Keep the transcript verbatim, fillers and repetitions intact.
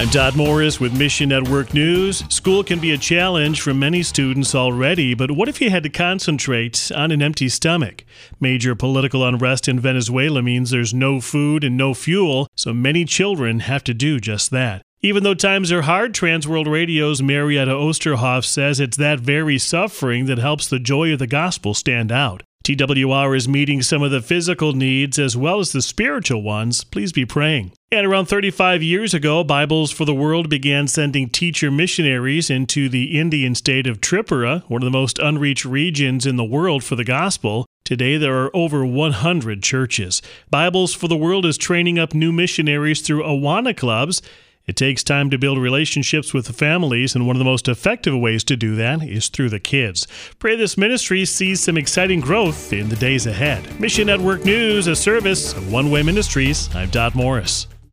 I'm Todd Morris with Mission Network News. School can be a challenge for many students already, but what if you had to concentrate on an empty stomach? Major political unrest in Venezuela means there's no food and no fuel, so many children have to do just that. Even though times are hard, Transworld Radio's Marietta Osterhoff says it's that very suffering that helps the joy of the gospel stand out. T W R is meeting some of the physical needs as well as the spiritual ones. Please be praying. And around thirty-five years ago, Bibles for the World began sending teacher missionaries into the Indian state of Tripura, one of the most unreached regions in the world for the gospel. Today, there are over one hundred churches. Bibles for the World is training up new missionaries through Awana clubs. It takes time to build relationships with the families, and one of the most effective ways to do that is through the kids. Pray this ministry sees some exciting growth in the days ahead. Mission Network News, a service of One Way Ministries. I'm Todd Morris.